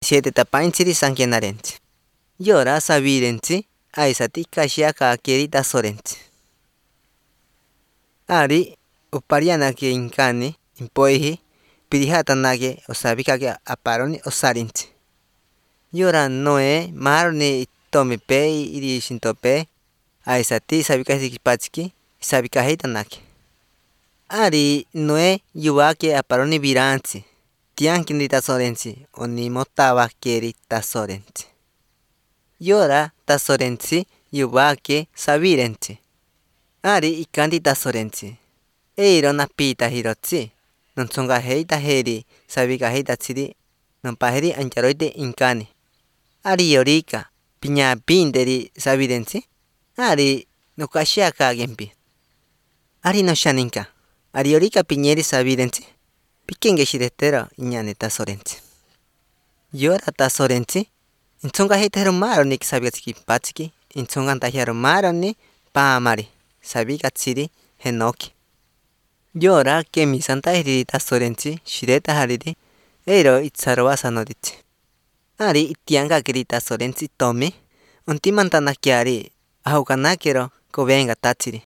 siete tapainchiri sankenarenchi. Yora sabirenchi, aisati kashiaka kerita sorenchi. Ari uparianake inkani, impoihi, pirihatanake osabikake aparoni osarinchi. Yora noe maroni tomipe iri shintope, aisati sabikasi pachiki, sabikaheitanake. Ari noe yuake aparoni viranchi. Tiankinita sorenchi, onimotaba kerita sorenchi. Yora tasorenchi, yuake sabirenchi. Ari ikandita sorenchi. Eiro napita hirochi. Non songa heita heri, sabika heita chiri, non paheri ancharoite inkani. Ari yorika, piña pinderi sabirenchi. Ari no kashiaka gempi. Ari no shaninka. Ari yorika piñeri sabirenchi. Pikenge shiretero iñane tasorenchi. Yora tasorenchi. Inchonga heitero maroni sabikachiki pachiki. Inchonga tahero maroni paamari. Sabikachiri henoki. Yora kemi santa heriri tasorenchi. Shireta hariri. Eiro itzaroasa nodichi. Ari itianga kerita sorenchi tomi. Untimantanakiari. Ahukanakero kobenga tachiri.